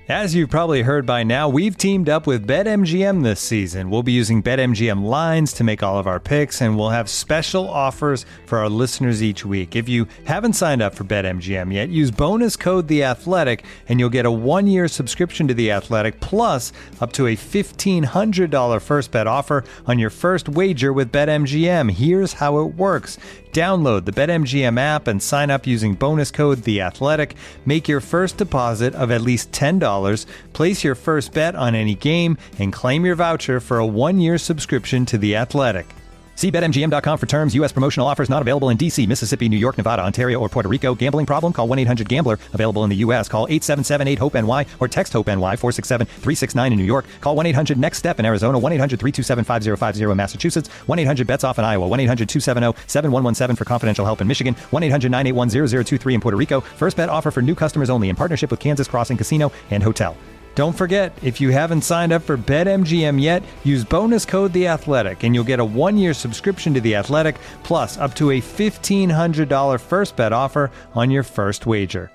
As you've probably heard by now, we've teamed up with BetMGM this season. We'll be using BetMGM lines to make all of our picks, and we'll have special offers for our listeners each week. If you haven't signed up for BetMGM yet, use bonus code The Athletic, and you'll get a 1-year subscription to The Athletic, plus up to a $1,500 first bet offer on your first wager with BetMGM. Here's how it works. Download the BetMGM app and sign up using bonus code The Athletic. Make your first deposit of at least $10. Place your first bet on any game and claim your voucher for a 1-year subscription to The Athletic. See BetMGM.com for terms. U.S. promotional offers not available in D.C., Mississippi, New York, Nevada, Ontario, or Puerto Rico. Gambling problem? Call 1-800-GAMBLER. Available in the U.S. Call 877-8-HOPE-NY or text HOPE-NY 467-369 in New York. Call 1-800-NEXT-STEP in Arizona. 1-800-327-5050 in Massachusetts. 1-800-BETS-OFF in Iowa. 1-800-270-7117 for confidential help in Michigan. 1-800-981-0023 in Puerto Rico. First bet offer for new customers only in partnership with Kansas Crossing Casino and Hotel. Don't forget, if you haven't signed up for BetMGM yet, use bonus code The Athletic, and you'll get a 1-year subscription to The Athletic, plus up to a $1,500 first bet offer on your first wager.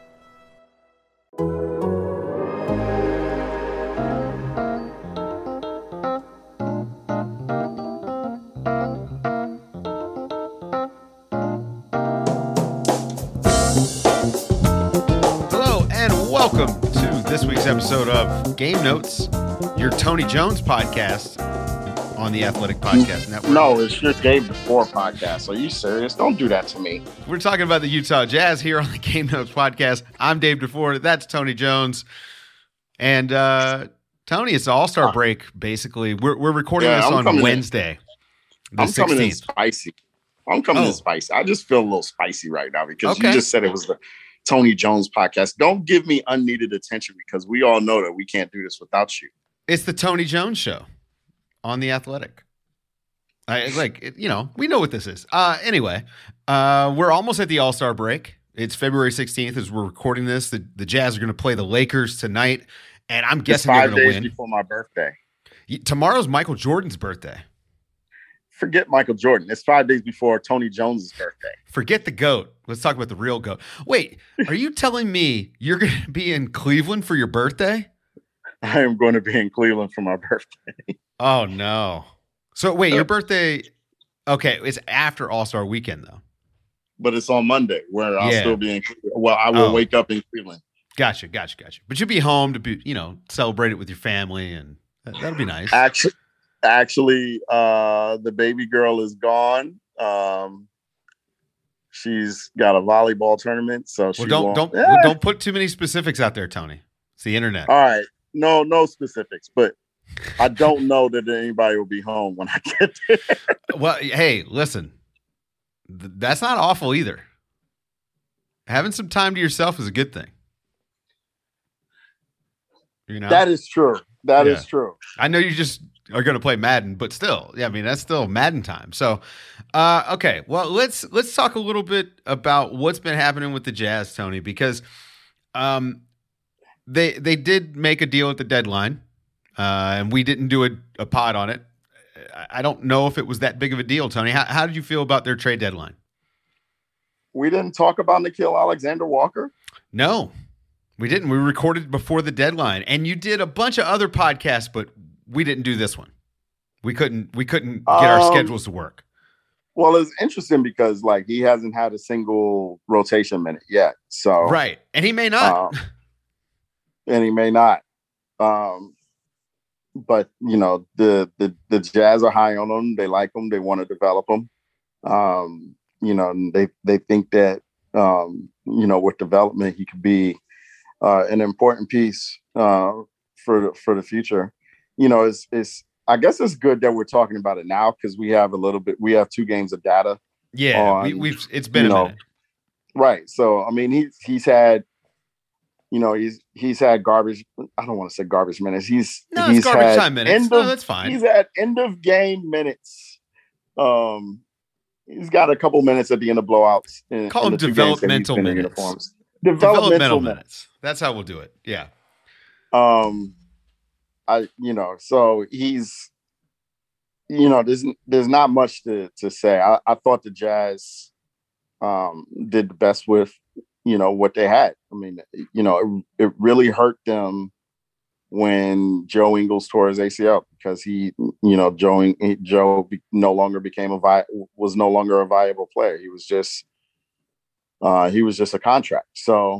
Hello, and welcome to this week's episode of Game Notes, your Tony Jones podcast on the Athletic Podcast Network. No, it's your Dave DeFore podcast. Are you serious? Don't do that to me. We're talking about the Utah Jazz here on the Game Notes podcast. I'm Dave DeFore. That's Tony Jones. And Tony, it's All-Star break, basically. We're recording this on Wednesday, the 16th. Coming in spicy. I'm coming in spicy. I just feel a little spicy right now because you just said it was the Tony Jones podcast. Don't give me unneeded attention because we all know that we can't do this without you. It's the Tony Jones show on the Athletic. We know what this is. Anyway, we're almost at the All-Star break. It's February 16th as we're recording this. The Jazz are going to play the Lakers tonight, and I'm guessing they're going to win. 5 days before my birthday. Tomorrow's Michael Jordan's birthday. Forget Michael Jordan. It's 5 days before Tony Jones's birthday. Forget the GOAT. Let's talk about the real GOAT. Wait, are you telling me you're going to be in Cleveland for your birthday? I am going to be in Cleveland for my birthday. Oh, no. So, wait, your birthday, okay, it's after All-Star Weekend, though. But it's on Monday where I'll still be in Cleveland. Well, I will wake up in Cleveland. Gotcha. But you'll be home to celebrate it with your family, and that'll be nice. Actually, the baby girl is gone. She's got a volleyball tournament, so don't put too many specifics out there, Tony. It's the internet. All right, no specifics, but I don't know that anybody will be home when I get there. Well, hey, listen, that's not awful either. Having some time to yourself is a good thing. You know, that is true. That is true. I know you just are going to play Madden, but still, that's still Madden time. So, okay, well, let's talk a little bit about what's been happening with the Jazz, Tony, because they did make a deal at the deadline, and we didn't do a pod on it. I don't know if it was that big of a deal, Tony. How did you feel about their trade deadline? We didn't talk about Nickeil Alexander-Walker? No, we didn't. We recorded before the deadline, and you did a bunch of other podcasts, but we didn't do this one. We couldn't get our schedules to work. Well, it's interesting because he hasn't had a single rotation minute yet. So right, and he may not. But the Jazz are high on him. They like him. They want to develop him. They think that with development he could be an important piece for the future. I guess it's good that we're talking about it now because we have 2 games of data. Yeah, it's been a minute. Right. So he's had he's had garbage. I don't want to say garbage minutes. He's garbage time minutes. That's fine. He's at end of game minutes. He's got a couple minutes at the end of blowouts. Call them developmental minutes. Developmental minutes. That's how we'll do it. Yeah. So he's, there's not much to say. I thought the Jazz did the best with, what they had. It really hurt them when Joe Ingles tore his ACL because Joe no longer was no longer a viable player. He was just a contract. So,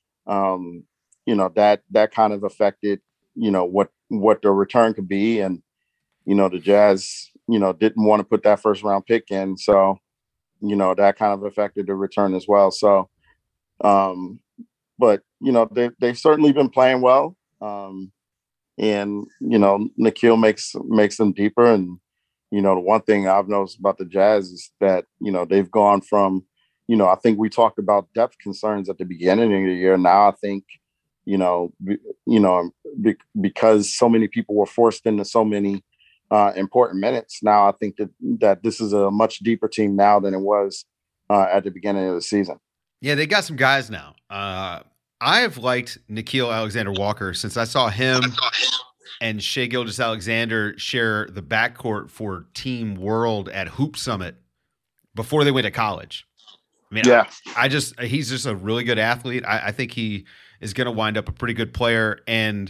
that kind of affected, what the return could be. And, the Jazz, didn't want to put that first round pick in. So, that kind of affected the return as well. So, but, they've certainly been playing well. And, Nickeil makes them deeper. And, the one thing I've noticed about the Jazz is that, they've gone from, I think we talked about depth concerns at the beginning of the year. Now I think, because so many people were forced into so many important minutes. Now I think that this is a much deeper team now than it was at the beginning of the season. Yeah, they got some guys now. I have liked Nickeil Alexander-Walker since I saw him and Shai Gilgeous-Alexander share the backcourt for Team World at Hoop Summit before they went to college. I mean, yeah. He's just a really good athlete. I think he is going to wind up a pretty good player. And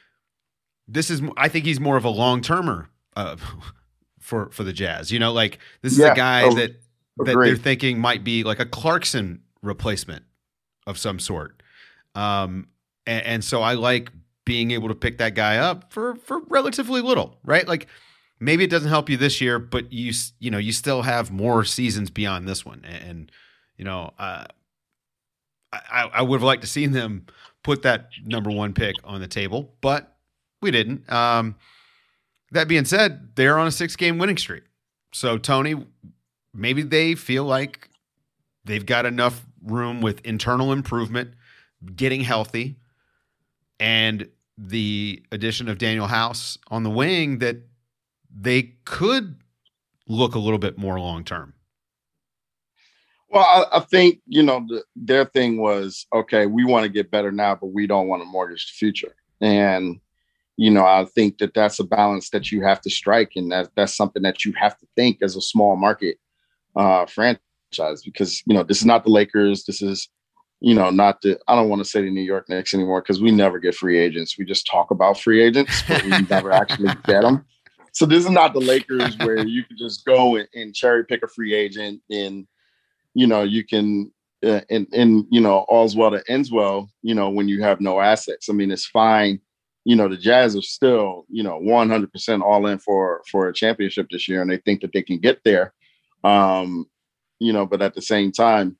I think he's more of a long-termer for the Jazz. This is a guy that they're thinking might be like a Clarkson replacement of some sort. And so I like being able to pick that guy up for relatively little, right? Like maybe it doesn't help you this year, but you still have more seasons beyond this one. And I would have liked to seen them put that number 1 pick on the table, but we didn't. That being said, they're on a 6-game winning streak. So Tony, maybe they feel like they've got enough room with internal improvement, getting healthy, and the addition of Danuel House on the wing that they could look a little bit more long-term. Well, I think, their thing was, okay, we want to get better now, but we don't want to mortgage the future. And, I think that that's a balance that you have to strike. And that's something that you have to think as a small market franchise, because, this is not the Lakers. This is, not I don't want to say the New York Knicks anymore because we never get free agents. We just talk about free agents, but we never actually get them. So this is not the Lakers where you can just go and cherry pick a free agent and, you can, all's well that ends well, when you have no assets. I mean, it's fine. The Jazz are still, 100% all in for a championship this year, and they think that they can get there. But at the same time,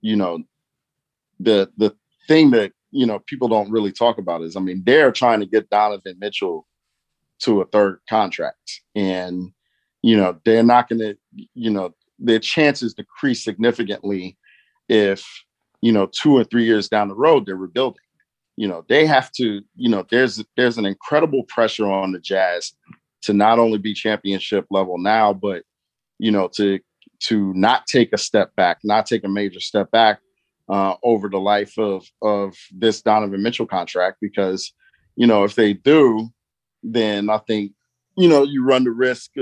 the thing that, people don't really talk about is, I mean, they're trying to get Donovan Mitchell to a 3rd contract, and, they're not going to, their chances decrease significantly if, 2 or 3 years down the road, they're rebuilding. They have to, there's an incredible pressure on the Jazz to not only be championship level now, but, to not take a step back, not take a major step back over the life of this Donovan Mitchell contract, because, if they do, then I think, you run the risk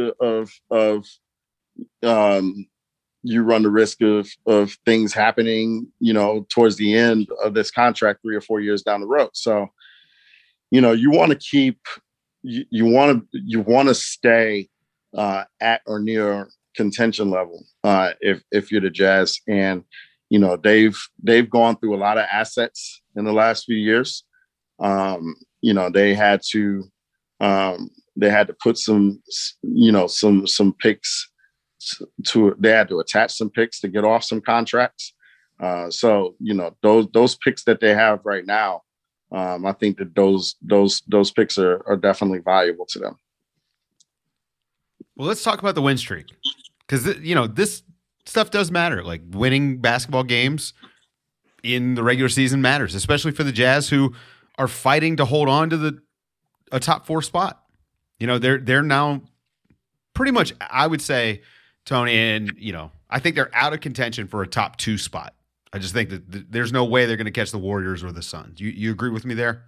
of things happening, towards the end of this contract 3 or 4 years down the road. So, you want to keep, you want to stay at or near contention level if you're the Jazz. And, they've gone through a lot of assets in the last few years. They had to put some picks they had to attach some picks to get off some contracts. So, those picks that they have right now, I think that those picks are definitely valuable to them. Well, let's talk about the win streak, because, this stuff does matter. Like winning basketball games in the regular season matters, especially for the Jazz, who are fighting to hold on to a top 4 spot. They're now pretty much, I would say, Tony, and, I think they're out of contention for a top 2 spot. I just think that there's no way they're going to catch the Warriors or the Suns. You agree with me there?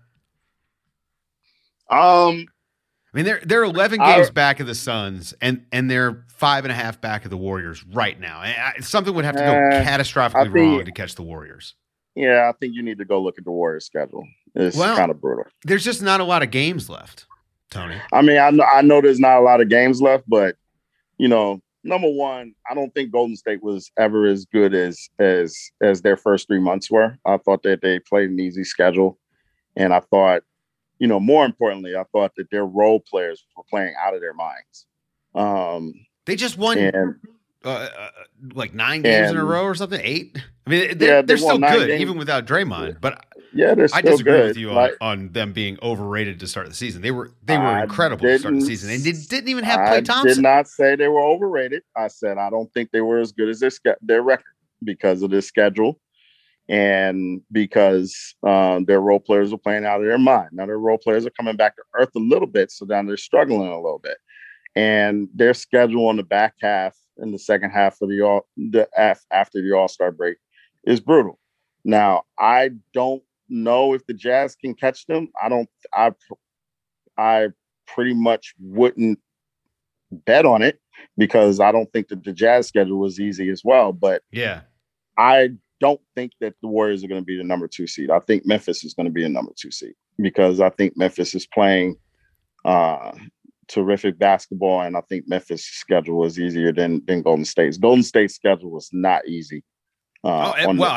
I mean, they're 11 games back of the Suns, and they're 5.5 back of the Warriors right now. Something would have to go catastrophically wrong to catch the Warriors. Yeah, I think you need to go look at the Warriors schedule. is kind of brutal. There's just not a lot of games left, Tony. I mean, I know there's not a lot of games left, but, you know, number one, I don't think Golden State was ever as good as their first 3 months were. I thought that they played an easy schedule. And I thought, you know, more importantly, I thought that their role players were playing out of their minds. They just won like 9 games in a row or something, 8. I mean, they're still good, even without Draymond. But they're still I disagree good. with you on them being overrated to start the season. They were incredible to start the season, and they didn't even have Klay Thompson. I did not say they were overrated. I said I don't think they were as good as their record because of this schedule. And because their role players are playing out of their mind. Now their role players are coming back to earth a little bit, so now they're struggling a little bit. And their schedule on the back half and the second half of after the All-Star break is brutal. Now I don't know if the Jazz can catch them. I pretty much wouldn't bet on it because I don't think that the Jazz schedule was easy as well. But yeah, I don't think that the Warriors are going to be the number 2 seed. I think Memphis is going to be a number 2 seed because I think Memphis is playing terrific basketball, and I think Memphis' schedule is easier than Golden State's. Golden State's schedule was not easy. I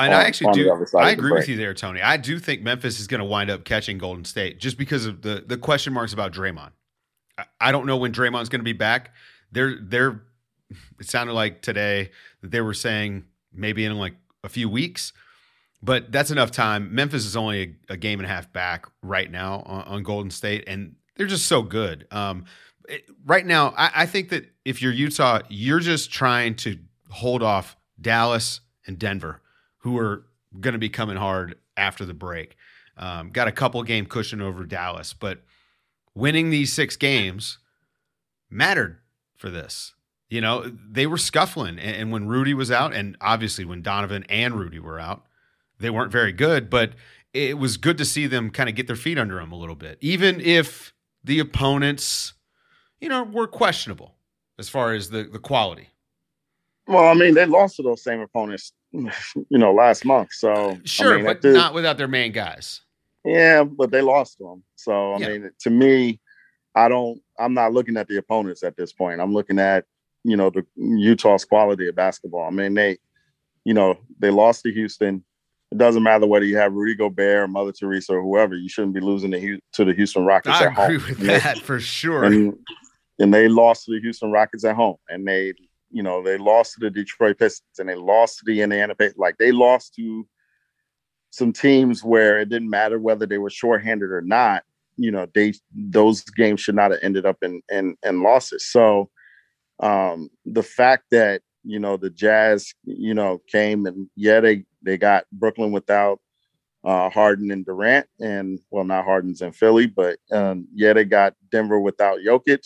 agree with you there, Tony. I do think Memphis is going to wind up catching Golden State just because of the question marks about Draymond. I don't know when Draymond's going to be back. It sounded like today that they were saying maybe in like a few weeks, but that's enough time. Memphis is only a game and a half back right now on Golden State, and they're just so good. Right now, I think that if you're Utah, you're just trying to hold off Dallas and Denver, who are going to be coming hard after the break. Got a couple game cushion over Dallas, but winning these 6 games mattered for this. You know, they were scuffling, and when Rudy was out, and obviously when Donovan and Rudy were out, they weren't very good, but it was good to see them kind of get their feet under them a little bit, even if the opponents, you know, were questionable as far as the quality. Well, I mean, they lost to those same opponents, you know, last month. So sure, but not without their main guys. Yeah, but they lost to them. So I mean, to me, I'm not looking at the opponents at this point. I'm looking at, you know, the Utah's quality of basketball. I mean, they lost to Houston. It doesn't matter whether you have Rudy Gobert or Mother Teresa or whoever. You shouldn't be losing to the Houston Rockets at home. I agree with that for sure. And they lost to the Houston Rockets at home, and they lost to the Detroit Pistons, and they lost to the Indiana Pacers. Like, they lost to some teams where it didn't matter whether they were shorthanded or not. You know, those games should not have ended up in losses. So the fact that, you know, the Jazz, you know, came and they got Brooklyn without Harden and Durant, and well, not Harden's in Philly, but they got Denver without Jokic.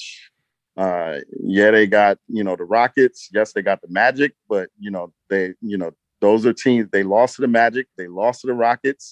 They got, you know, the Rockets. Yes, they got the Magic, but you know, those are teams. They lost to the Magic. They lost to the Rockets.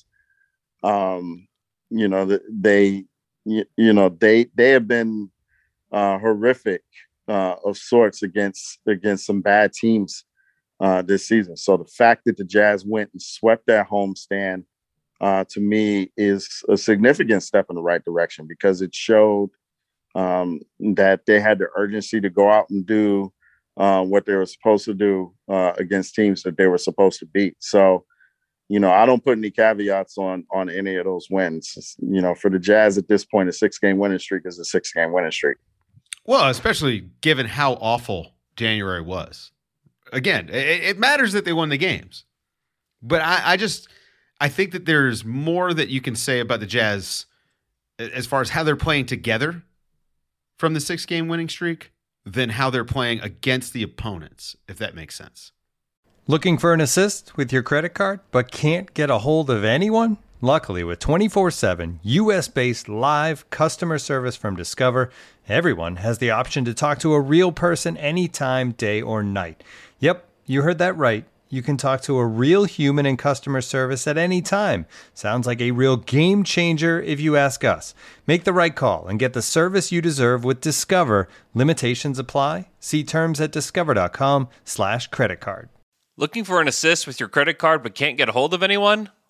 You know, they have been horrific of sorts against some bad teams this season. So the fact that the Jazz went and swept that homestand to me is a significant step in the right direction, because it showed that they had the urgency to go out and do what they were supposed to do against teams that they were supposed to beat. So, you know, I don't put any caveats on any of those wins. You know, for the Jazz at this point, a 6-game winning streak is a 6-game winning streak. Well, especially given how awful January was. Again, it matters that they won the games. But I think that there's more that you can say about the Jazz as far as how they're playing together from the 6-game winning streak than how they're playing against the opponents, if that makes sense. Looking for an assist with your credit card but can't get a hold of anyone? Luckily, with 24/7 U.S.-based live customer service from Discover, everyone has the option to talk to a real person anytime, day or night. Yep, you heard that right. You can talk to a real human in customer service at any time. Sounds like a real game changer if you ask us. Make the right call and get the service you deserve with Discover. Limitations apply. See terms at discover.com/creditcard. Looking for an assist with your credit card but can't get a hold of anyone?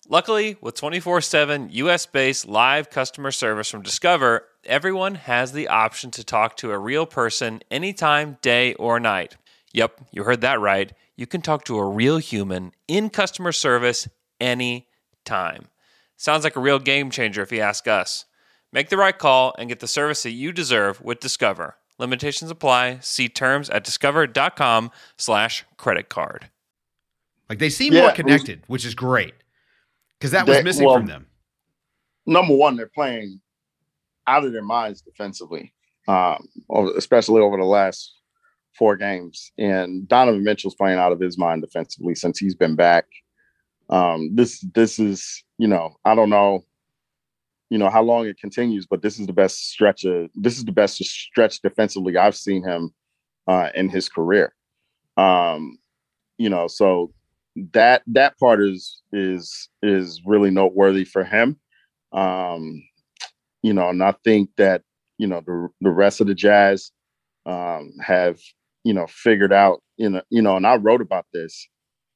Luckily, with 24/7 US-based live customer service from Discover, everyone has the option to talk to a real person anytime, day or night. Yep, you heard that right. You can talk to a real human in customer service anytime. Sounds like a real game changer if you ask us. Make the right call and get the service that you deserve with Discover. Limitations apply. See terms at discover.com/creditcard. Like, they seem more connected, which is great. Because that was missing from them. Number one, they're playing out of their minds defensively, especially over the last 4 games. And Donovan Mitchell's playing out of his mind defensively since he's been back. This is, I don't know, how long it continues, but this is the best stretch defensively I've seen him in his career. So that part is really noteworthy for him. And I think that, the rest of the Jazz have, figured out, and I wrote about this,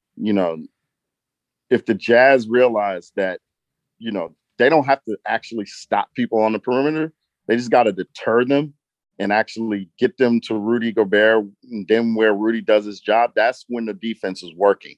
if the Jazz realize that, they don't have to actually stop people on the perimeter, they just got to deter them and actually get them to Rudy Gobert, and then where Rudy does his job, that's when the defense is working.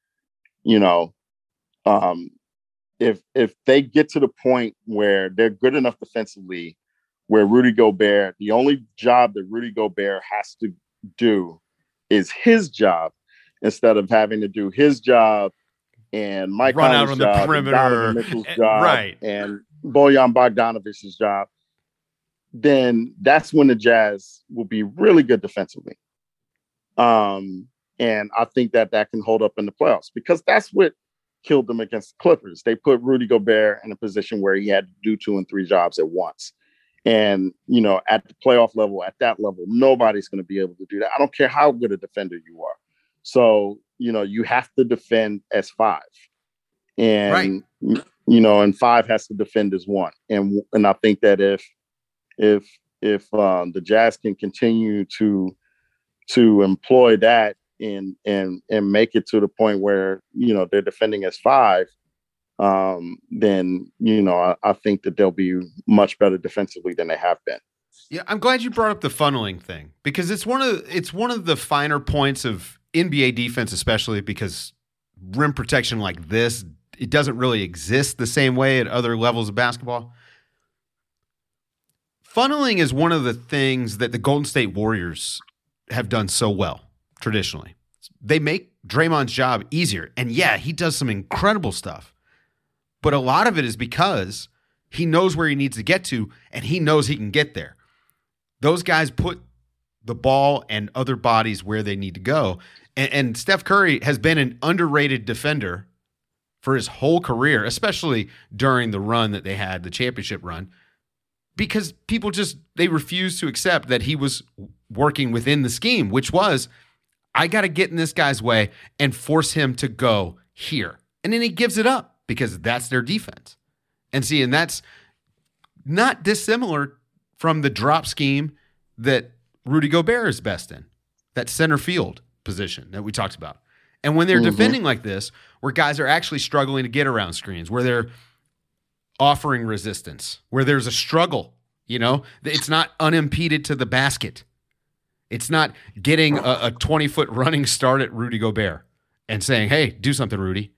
If they get to the point where they're good enough defensively, where Rudy Gobert, the only job that Rudy Gobert has to do is his job, instead of having to do his job and Mike run Conley's out on the perimeter, and Donovan Mitchell's job, right, and Bojan Bogdanovic's job, then that's when the Jazz will be really good defensively. And I think that can hold up in the playoffs, because that's what killed them against the Clippers. They put Rudy Gobert in a position where he had to do 2 and 3 jobs at once. And, at the playoff level, at that level, nobody's going to be able to do that. I don't care how good a defender you are. So, you have to defend as 5. And, right. And 5 has to defend as 1. And I think that if the Jazz can continue to employ that and make it to the point where, they're defending as 5, then, I think that they'll be much better defensively than they have been. Yeah, I'm glad you brought up the funneling thing, because it's one of the finer points of NBA defense, especially because rim protection like this, it doesn't really exist the same way at other levels of basketball. Funneling is one of the things that the Golden State Warriors have done so well traditionally. They make Draymond's job easier. And yeah, he does some incredible stuff. But a lot of it is because he knows where he needs to get to, and he knows he can get there. Those guys put the ball and other bodies where they need to go. And Steph Curry has been an underrated defender for his whole career, especially during the run that they had, the championship run, because people they refused to accept that he was working within the scheme, which was, I got to get in this guy's way and force him to go here. And then he gives it up because that's their defense. And that's not dissimilar from the drop scheme that Rudy Gobert is best in, that center field position that we talked about. And when they're defending like this, where guys are actually struggling to get around screens, where they're offering resistance, where there's a struggle, it's not unimpeded to the basket. It's not getting a 20-foot running start at Rudy Gobert and saying, hey, do something, Rudy.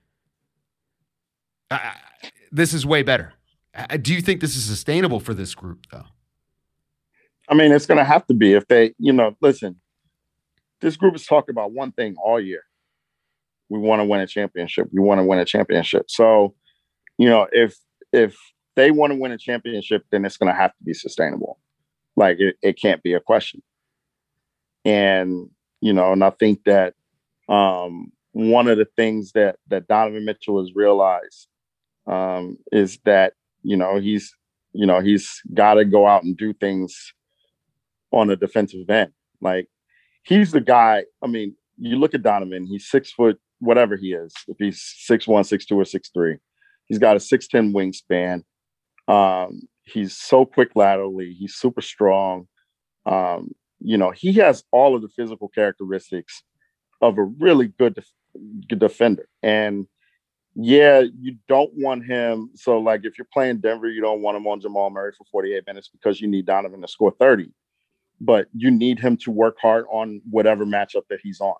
This is way better. Do you think this is sustainable for this group, though? I mean, it's going to have to be if they, listen, this group is talking about one thing all year. We want to win a championship. We want to win a championship. So, if they want to win a championship, then it's going to have to be sustainable. Like, it can't be a question. And, and I think that one of the things that Donovan Mitchell has realized is that, he's got to go out and do things on a defensive end. Like, he's the guy. I mean, you look at Donovan, he's 6 foot, whatever he is, if he's 6'1", 6'2", or 6'3", he's got a 6'10" wingspan. He's so quick laterally. He's super strong. He has all of the physical characteristics of a really good defender. And, Yeah, you don't want him. So, like, if you're playing Denver, you don't want him on Jamal Murray for 48 minutes because you need Donovan to score 30. But you need him to work hard on whatever matchup that he's on.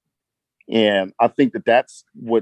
And I think that's what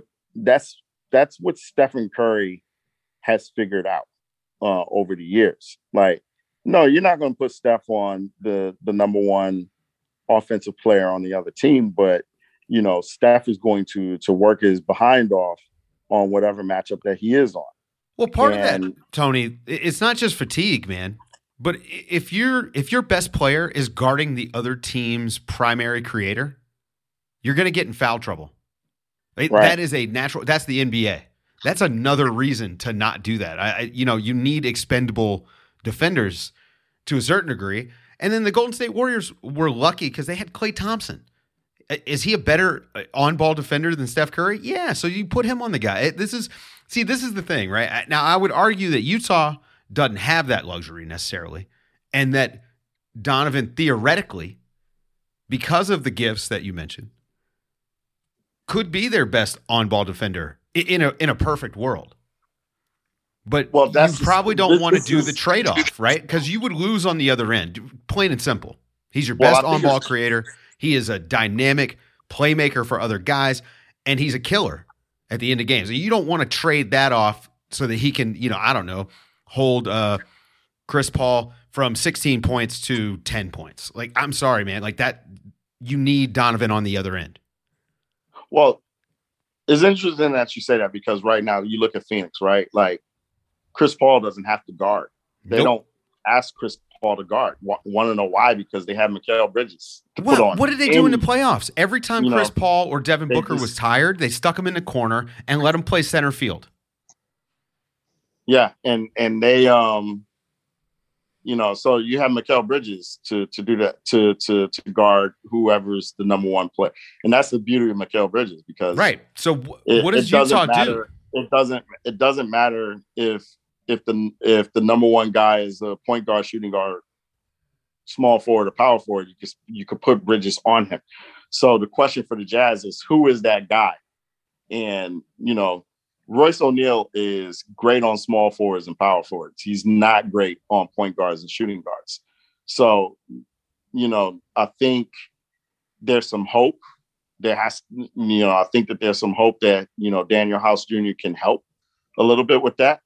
Stephen Curry has figured out over the years. Like, no, you're not going to put Steph on the number one offensive player on the other team, but Steph is going to work his behind off on whatever matchup that he is on. Well, part of that, Tony, it's not just fatigue, man. But if your best player is guarding the other team's primary creator, you're going to get in foul trouble. Right? That is a natural. That's the NBA. That's another reason to not do that. You need expendable defenders to a certain degree. And then the Golden State Warriors were lucky because they had Klay Thompson. Is he a better on-ball defender than Steph Curry? Yeah. So you put him on the guy. This is the thing, right? Now, I would argue that Utah doesn't have that luxury necessarily, and that Donovan theoretically, because of the gifts that you mentioned, could be their best on-ball defender in a perfect world. But you probably don't want to do the trade-off, right? Because you would lose on the other end, plain and simple. He's your best on-ball creator. He is a dynamic playmaker for other guys, and he's a killer at the end of games. You don't want to trade that off so that he can, hold Chris Paul from 16 points to 10 points. Like, I'm sorry, man. Like that, you need Donovan on the other end. Well, it's interesting that you say that because right now you look at Phoenix, right? Like Chris Paul doesn't have to guard. They don't ask Chris Paul to guard. Want to know why? Because they have Mikal Bridges to put on. What did they do in the playoffs? Every time Chris Paul or Devin Booker was tired, they stuck him in the corner and let him play center field. Yeah, and they so you have Mikal Bridges to do that to guard whoever's the number one player, and that's the beauty of Mikal Bridges because right. So what does Utah do? It doesn't matter if the number one guy is a point guard, shooting guard, small forward, or power forward. You could put Bridges on him. So the question for the Jazz is who is that guy? And Royce O'Neal is great on small forwards and power forwards. He's not great on point guards and shooting guards. So, I think there's some hope. I think that there's some hope that, Daniel House Jr. can help a little bit with that.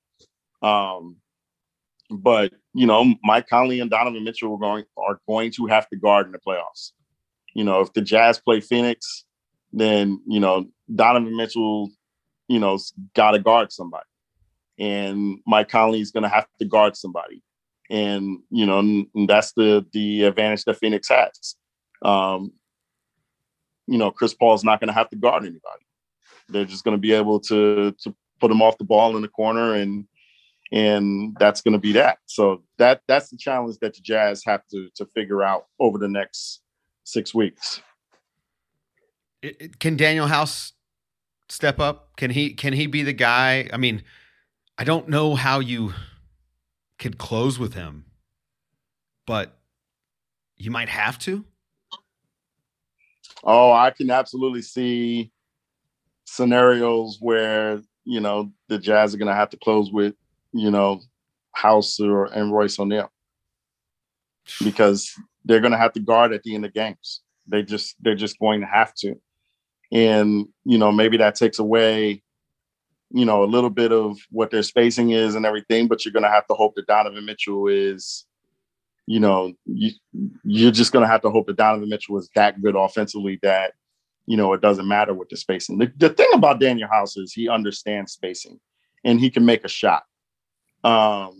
But, Mike Conley and Donovan Mitchell are going to have to guard in the playoffs. If the Jazz play Phoenix, then, Donovan Mitchell, got to guard somebody. And Mike Conley is going to have to guard somebody. And, and that's the advantage that Phoenix has. Chris Paul's not going to have to guard anybody. They're just going to be able to put him off the ball in the corner, and that's going to be that. So that's the challenge that the Jazz have to figure out over the next 6 weeks. Can Daniel House step up? Can he be the guy? I mean, I don't know how you could close with him, but you might have to. Oh, I can absolutely see scenarios where, the Jazz are going to have to close with, House and Royce O'Neal because they're going to have to guard at the end of games. They're just going to have to. And, maybe that takes away, a little bit of what their spacing is and everything, but you're going to have to hope that Donovan Mitchell is, you're just going to have to hope that Donovan Mitchell is that good offensively that, it doesn't matter with the spacing. The thing about Daniel House is he understands spacing and he can make a shot. But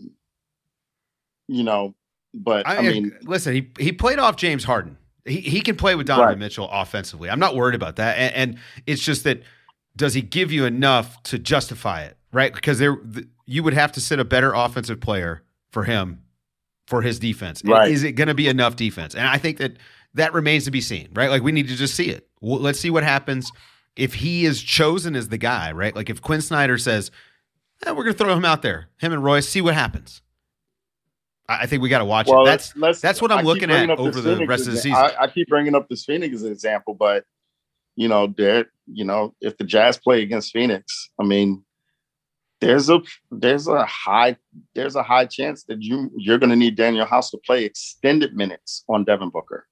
I mean, listen, he played off James Harden. He can play with Donovan Mitchell offensively. I'm not worried about that. And it's just that, does he give you enough to justify it, right? Because you would have to sit a better offensive player for him for his defense. Right. Is it going to be enough defense? And I think that remains to be seen, right? Like, we need to just see it. Let's see what happens if he is chosen as the guy, right? Like, if Quinn Snyder says, we're going to throw him out there, him and Royce, see what happens. I think we got to watch it. That's what I'm looking at over the rest of the season. I keep bringing up this Phoenix as an example, but if the Jazz play against Phoenix, I mean, there's a high chance that you're going to need Daniel House to play extended minutes on Devin Booker,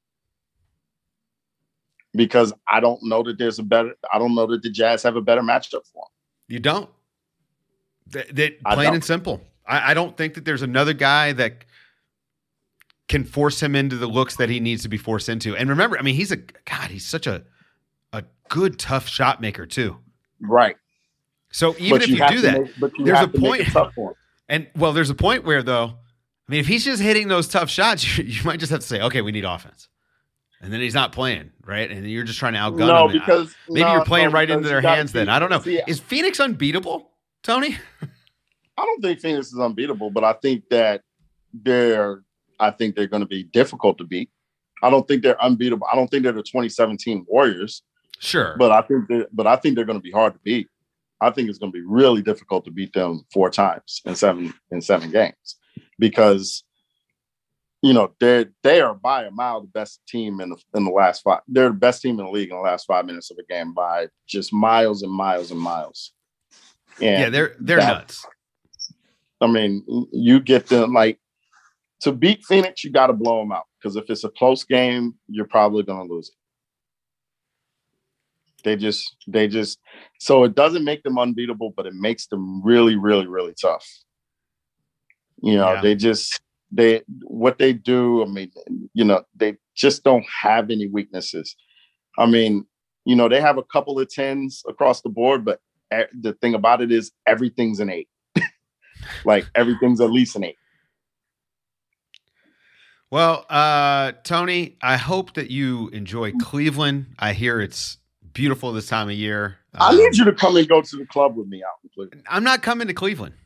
because I don't know that the Jazz have a better matchup for him. You don't. Plain and simple. I don't think that there's another guy that can force him into the looks that he needs to be forced into. And remember, I mean, he's such a good, tough shot maker too. Right. So even if you do that, there's a point. And well, there's a point where though, I mean, if he's just hitting those tough shots, you might just have to say, okay, we need offense. And then he's not playing, right? And you're just trying to outgun him. Because maybe you're playing right into their hands then. I don't know. Is Phoenix unbeatable, Tony? I don't think Phoenix is unbeatable, but I think that they're going to be difficult to beat. I don't think they're unbeatable. I don't think they're the 2017 Warriors. Sure. But I think they're going to be hard to beat. I think it's going to be really difficult to beat them 4 times in seven games, because they are by a mile the best team in the last 5. They're the best team in the league in the last 5 minutes of a game by just miles and miles and miles. And yeah, they're nuts. I mean, you get them to beat Phoenix, you got to blow them out, because if it's a close game, you're probably going to lose it. They just so it doesn't make them unbeatable, but it makes them really, really, really tough. What they do, I mean, they just don't have any weaknesses. I mean, they have a couple of 10s across the board, but the thing about it is everything's an 8. Everything's at least an 8. Well, Tony, I hope that you enjoy Cleveland. I hear it's beautiful this time of year. I need you to come and go to the club with me out in Cleveland. I'm not coming to Cleveland.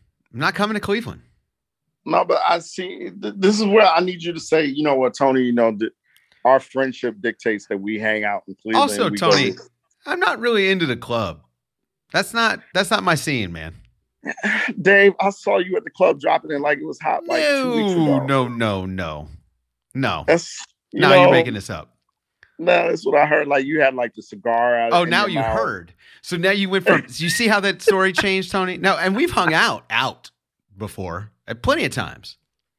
No, but I see. This is where I need you to say, you know what, Tony, our friendship dictates that we hang out in Cleveland. Also, Tony, I'm not really into the club. That's not my scene, man. Dave, I saw you at the club dropping it like it was hot 2 weeks ago. No. You're making this up. No, that's what I heard. You had the cigar out. Oh, now you heard. So now you went from. You see how that story changed, Tony? No, and we've hung out before at plenty of times.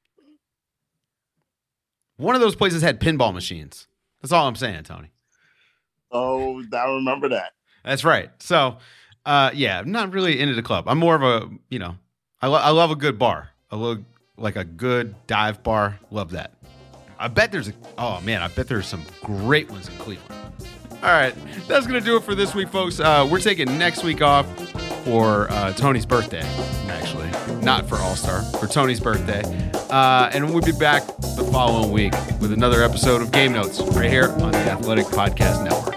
One of those places had pinball machines. That's all I'm saying, Tony. Oh, I remember that. That's right. So, I'm not really into the club. I'm more of a, I love a good bar. I love a good dive bar. Love that. I bet there's some great ones in Cleveland. All right, that's going to do it for this week, folks. We're taking next week off for Tony's birthday, actually. Not for All-Star, for Tony's birthday. And we'll be back the following week with another episode of Game Notes right here on the Athletic Podcast Network.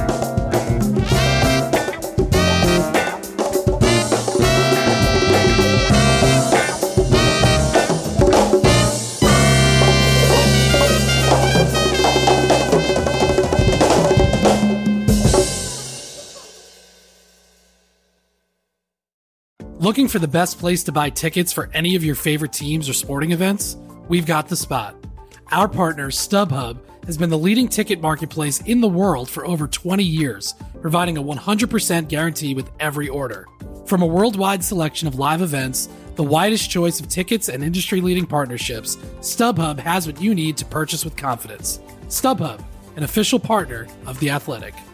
Looking for the best place to buy tickets for any of your favorite teams or sporting events? We've got the spot. Our partner, StubHub, has been the leading ticket marketplace in the world for over 20 years, providing a 100% guarantee with every order. From a worldwide selection of live events, the widest choice of tickets, and industry-leading partnerships, StubHub has what you need to purchase with confidence. StubHub, an official partner of The Athletic.